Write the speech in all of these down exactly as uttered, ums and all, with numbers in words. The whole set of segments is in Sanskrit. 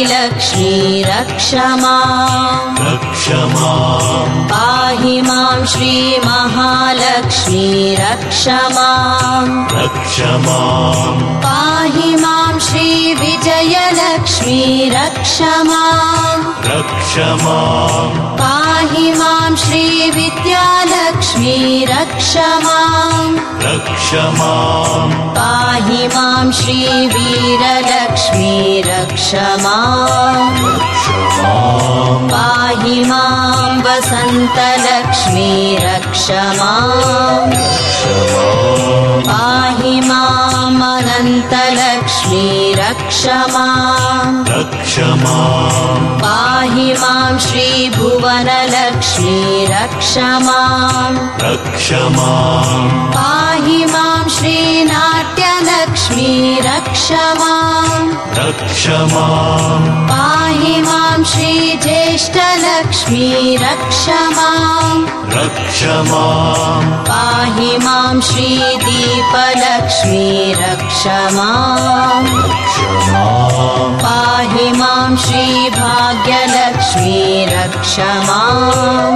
लक्ष्मी रक्ष माम् रक्ष माम् पाहि मां श्री महालक्ष्मी रक्ष माम् रक्ष माम् पाहि मां श्री विजयलक्ष्मी रक्ष माम् रक्ष माम् पाहि मां श्री विद्यालक्ष्मी रक्ष माम् रक्ष माम् पाहि मां श्री वीरलक्ष्मी रक्ष माम् रक्ष माम् पाहि मां वसन्तलक्ष्मी रक्ष माम् पाहि माम् अनन्तलक्ष्मी रक्ष माम् रक्ष माम् पाहि मां श्री भुवनलक्ष्मी रक्ष माम् रक्ष माम् पाहि मां श्री नाट्यलक्ष्मी रक्ष माम् रक्ष माम् पाहि मां श्री ज्येष्ठलक्ष्मी रक्ष माम् रक्ष माम् पाहि मां श्री दीपलक्ष्मी रक्ष माम् रक्ष माम् पाहि मां श्री भाग्यलक्ष्मी रक्ष माम्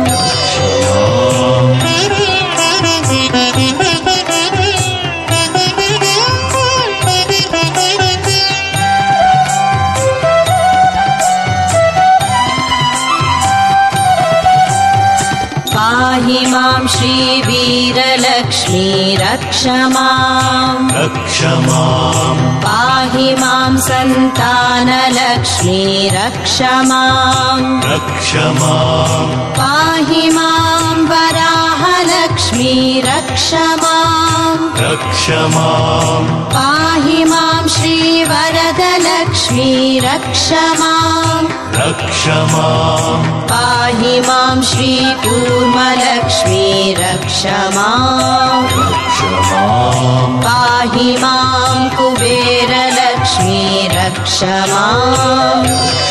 पाहि मां श्री वीरलक्ष्मी रक्ष माम् रक्ष माम् पाहि मां सन्तानलक्ष्मी रक्ष माम् रक्ष माम् पाहि मां वराहलक्ष्मी रक्ष माम् रक्ष माम् पाहि मां श्री वरदलक्ष्मी रक्ष माम् रक्ष माम् पाहि मां श्री कूर्मलक्ष्मी रक्ष माम् रक्ष माम् पाहि मां कुबेरलक्ष्मी रक्ष माम्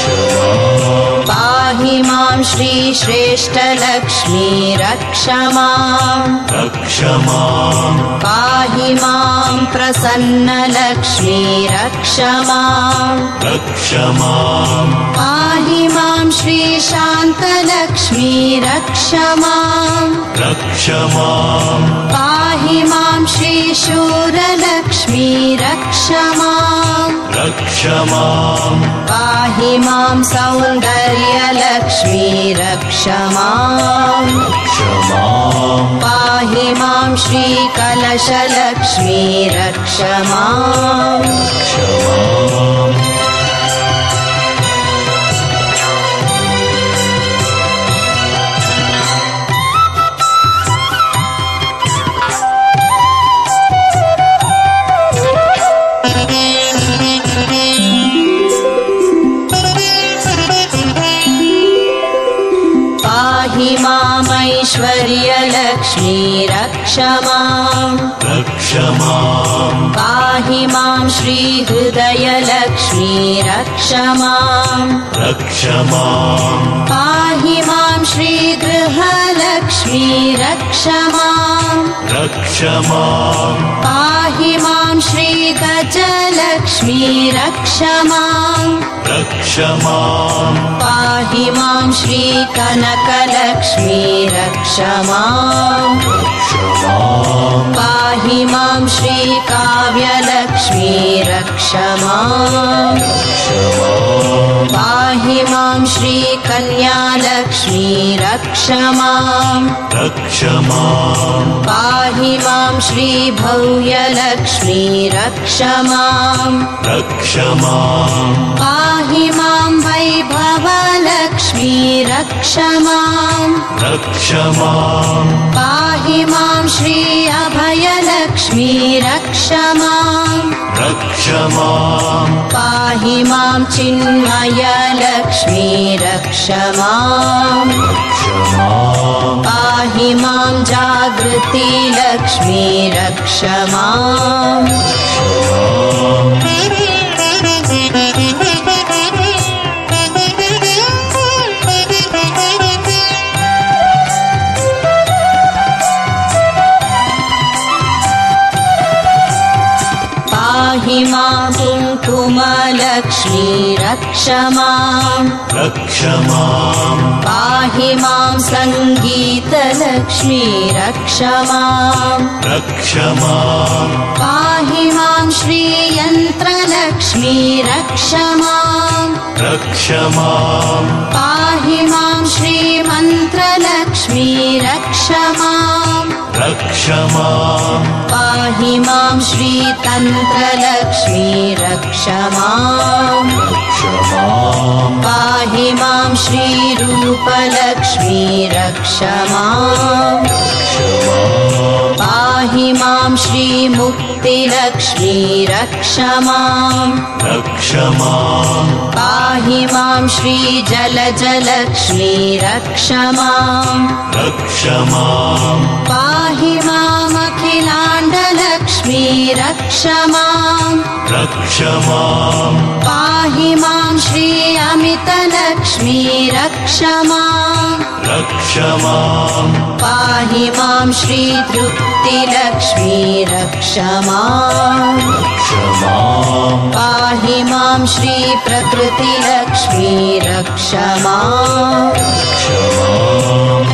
पाहि मां श्री श्रेष्ठलक्ष्मी रक्ष माम् रक्ष माम् पाहि मां प्रसन्नलक्ष्मी रक्ष माम् रक्ष माम् पाहि मां श्री शान्तलक्ष्मी रक्ष माम् रक्ष माम् पाहि मां श्री शूरलक्ष्मी रक्ष माम् रक्ष माम् पाहि मां सौन्दर्यलक्ष्मी रक्ष माम् रक्ष माम् पाहि मां श्री कलशलक्ष्मी रक्ष माम् रक्ष माम् पाहि मामैश्वर्यलक्ष्मी रक्ष माम् रक्ष माम् पाहि मां श्री हृदयलक्ष्मी रक्ष माम् रक्ष माम् पाहि मां श्री गृहलक्ष्मी रक्ष माम् रक्ष माम् पाहि मां श्री गजलक्ष्मी रक्ष माम् रक्ष माम् पाहि मां श्री कनकलक्ष्मी रक्ष माम् रक्ष माम् पाहि मां श्री काव्यलक्ष्मी रक्ष माम् रक्ष माम् पाहि मां श्री कन्यालक्ष्मी रक्ष माम् रक्ष माम् पाहि मां श्री भव्यलक्ष्मी रक्ष माम् रक्ष माम् पाहि मां वैभवलक्ष्मी रक्ष माम् रक्ष माम् पाहि मां श्री अभयलक्ष्मी रक्ष माम् रक्ष माम् पाहि मां चिन्मयलक्ष्मी रक्ष माम् रक्ष माम् पाहि मां जागृतिलक्ष्मी रक्ष माम् पाहि मां कुसुमलक्ष्मी रक्ष माम् रक्ष माम् पाहि मां सङ्गीतलक्ष्मी रक्ष माम् रक्ष माम् पाहि मां श्रीयन्त्रलक्ष्मी रक्ष माम् रक्ष माम् पाहि मां श्रीमन्त्रलक्ष्मी रक्ष माम् रक्ष माम् पाहि मां श्रीतन्त्रलक्ष्मी रक्ष माम् रक्ष माम् पाहि मां श्रीरूपलक्ष्मी रक्ष माम् रक्ष माम् पाहि मां श्रीमुक्तिलक्ष्मी रक्ष माम् रक्ष माम् पाहि मां श्रीजलजलक्ष्मी रक्ष माम् रक्ष माम् पाहि मामखिलाण्डलक्ष्मी रक्ष माम् रक्ष माम् पाहि मां श्री अमितलक्ष्मी रक्ष माम् रक्ष माम् पाहि मां श्रीतृप्तिलक्ष्मी रक्ष माम् रक्ष माम् पाहि मां श्रीप्रकृतिलक्ष्मी रक्ष माम् रक्ष माम्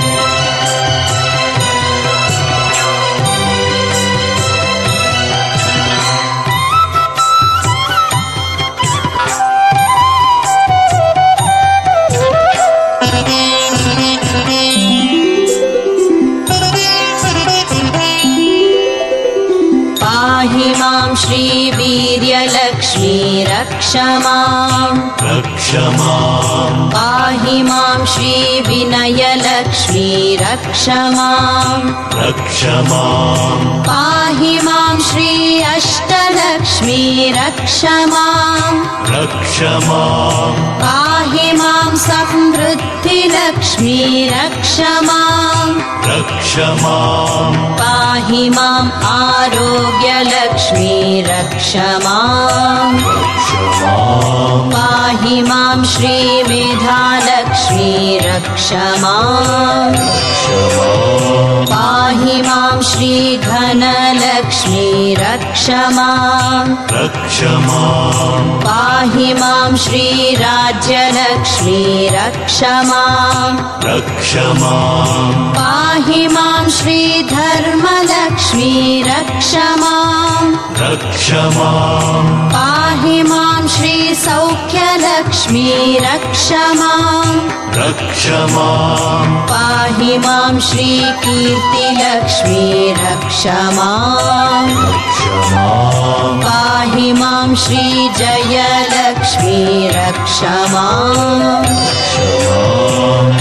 पाहि मां श्रीवीर्यलक्ष्मी रक्ष माम् रक्ष माम् पाहि मां श्रीविनयलक्ष्मी रक्ष माम् रक्ष माम् पाहि मां श्री अष्टलक्ष्मी रक्ष माम् रक्ष माम् पाहि मां समृद्धिलक्ष्मी रक्ष माम् रक्ष माम् पाहि माम् आरोग्यलक्ष्मी रक्ष माम् रक्ष माम् पाहि मां श्रीमेधालक्ष्मी रक्ष माम् रक्ष माम् पाहि मां श्रीधनलक्ष्मी रक्ष माम् रक्ष माम् पाहि मां श्रीराज्यलक्ष्मी रक्ष माम् रक्ष माम् पाहि मां श्रीधर्मलक्ष्मी रक्ष माम् रक्ष माम् पाहि मां श्रीसौख्यलक्ष्मी रक्ष माम् रक्ष माम् पाहि मां श्रीकीर्तिलक्ष्मी रक्ष माम् रक्ष माम् पाहि मां श्रीजयलक्ष्मी रक्ष माम् रक्ष माम्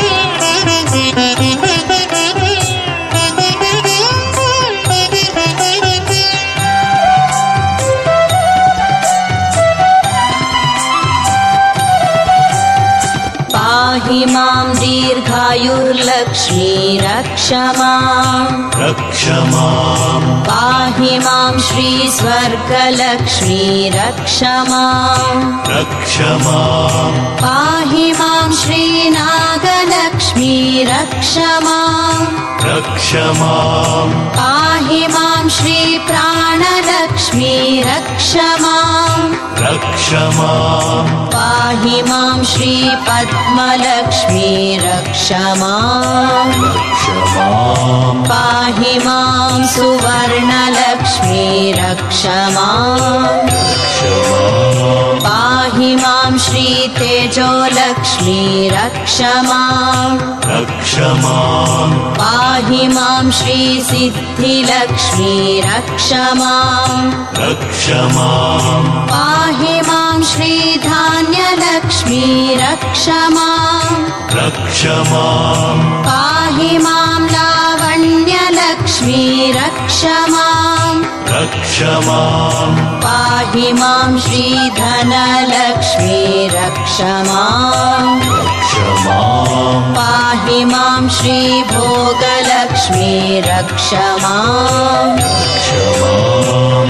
पाहि मां दीर्घायुर्लक्ष्मी रक्ष माम् रक्ष माम् पाहि मां श्रीस्वर्गलक्ष्मी रक्ष माम् रक्ष माम् पाहि मां श्रीनागलक्ष्मी रक्ष माम् रक्ष माम् पाहि मां श्रीप्राणलक्ष्मी रक्ष माम् रक्ष माम् पाहि मां श्रीपद्मलक्ष्मी रक्ष माम् रक्ष माम् पाहि मां सुवर्णलक्ष्मी रक्ष माम् रक्ष माम् पाहि मां श्रीतेजोलक्ष्मी रक्ष माम् रक्ष माम् पाहि मां श्रीसिद्धिलक्ष्मी रक्ष माम् रक्ष माम् पाहि मां श्रीधान्यलक्ष्मी रक्ष माम् रक्ष माम् पाहि मां लावण्यलक्ष्मी रक्ष माम् रक्ष माम् पाहि मां श्रीधनलक्ष्मी रक्ष माम् रक्ष माम् पाहि मां श्रीभोगलक्ष्मी रक्ष माम् रक्ष माम्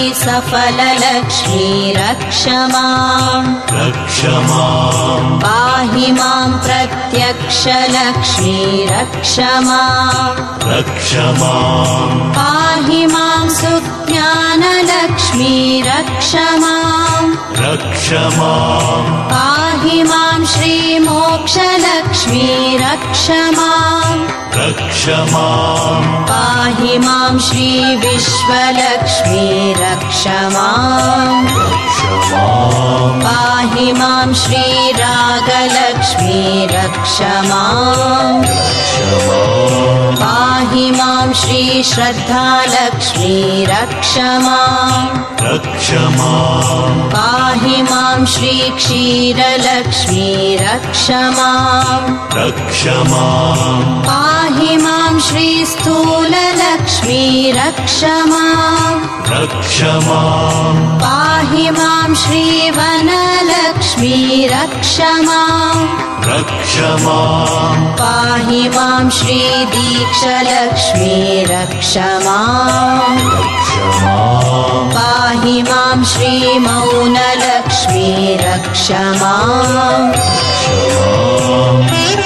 सफललक्ष्मी रक्ष माम् रक्ष माम् पाहि मां प्रत्यक्षलक्ष्मी रक्ष माम् रक्ष माम् पाहि मां सुज्ञानलक्ष्मी रक्ष माम् रक्ष माम् पाहि मां श्रीमोक्षलक्ष्मी रक्ष माम् रक्ष माम् पाहि मां श्रीविश्वलक्ष्मी रक्ष माम् रक्ष माम् पाहि मां श्रीरागलक्ष्मी रक्ष माम् रक्ष माम् पाहि मां श्रीश्रद्धालक्ष्मी रक्ष माम् रक्ष माम् पाहि मां श्रीक्षीरलक्ष्मी रक्ष माम् रक्ष माम् पाहि मां श्रीस्थूललक्ष्मी रक्ष माम् रक्ष माम् पाहि मां श्रीवनलक्ष्मी रक्ष माम् रक्ष माम् पाहि मां श्रीदीक्षलक्ष्मी रक्ष माम् रक्ष माम् पाहि मां श्रीमौनलक्ष्मी रक्ष माम् रक्ष माम्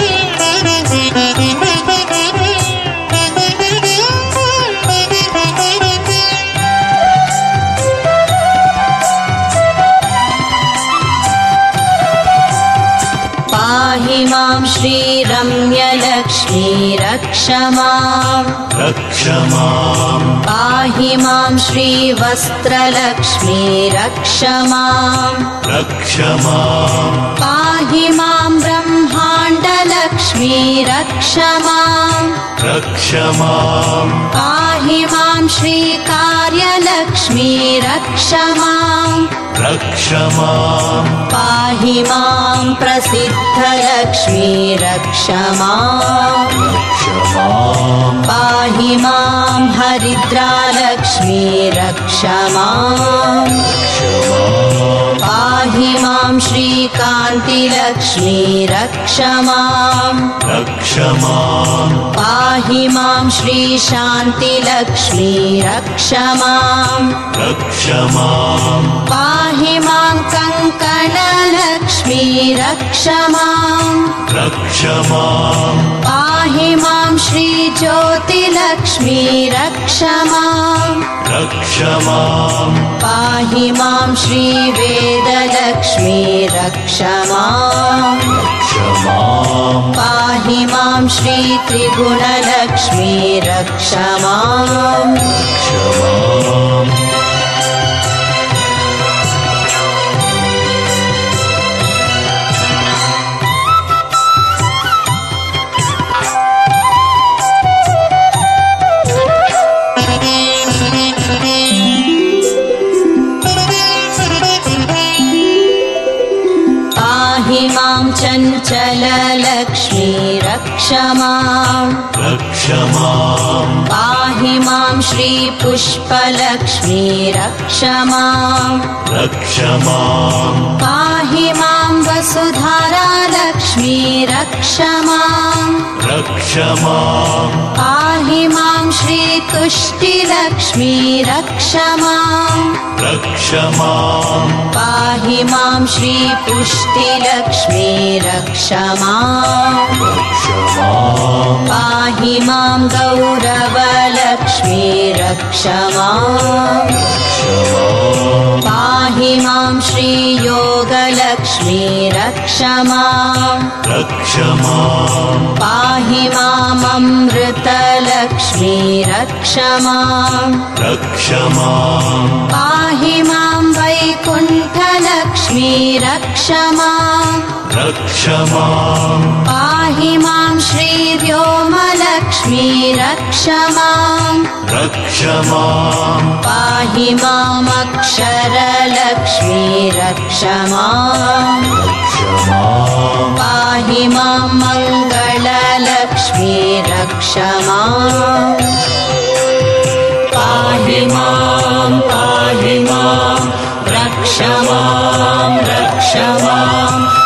पाहि मां श्रीरम्यलक्ष्मी रक्ष माम् रक्ष माम् पाहि मां श्रीवस्त्रलक्ष्मी रक्ष माम् रक्ष माम् पाहि मां ब्रह्माण्डलक्ष्मी रक्ष माम् रक्ष माम् पाहि मां श्रीकार्यलक्ष्मी रक्ष माम् रक्ष माम् पाहि मां प्रसिद्धलक्ष्मी रक्ष माम् रक्ष माम् पाहि मां हरिद्रालक्ष्मी रक्ष माम् रक्ष माम् पाहि मां श्रीकान्तिलक्ष्मी रक्ष माम् रक्ष माम् पाहि मां श्रीशान्तिलक्ष्मी रक्ष माम् रक्ष माम् पाहि मां कङ्कणलक्ष्मी रक्ष माम् रक्ष माम् पाहि मां श्रीज्योतिलक्ष्मी रक्ष माम् रक्ष माम् पाहि मां श्रीवेदलक्ष्मी रक्ष माम् रक्ष माम् पाहि मां श्रीत्रिगुणलक्ष्मी रक्ष माम् रक्ष माम् पाहि मां चञ्चललक्ष्मी रक्ष माम् रक्ष माम् पाहि मां श्रीपुष्पलक्ष्मी रक्ष माम् रक्ष माम् पाहि मां वसुधारालक्ष्मी रक्ष माम् रक्ष माम् पाहि मां श्रीतुष्टिलक्ष्मी रक्ष माम् रक्ष माम् पाहि मां श्रीपुष्टिलक्ष्मी रक्ष माम् रक्ष माम् पाहि मां गौरवलक्ष्मी रक्ष माम् रक्ष माम् पाहि मां श्रीयोगलक्ष्मी रक्ष माम् रक्ष माम् पाहि माममृतलक्ष्मी रक्ष माम् रक्ष माम् पाहि मां वैकुण्ठलक्ष्मी रक्ष माम् रक्ष माम् पाहि मां श्रीव्योमलक्ष्मी रक्ष माम् रक्ष माम् पाहि मामक्षरलक्ष्मी रक्ष माम् रक्ष माम् पाहि मां मङ्गललक्ष्मी रक्ष माम् पाहि मां पाहि मां रक्ष मां रक्ष माम्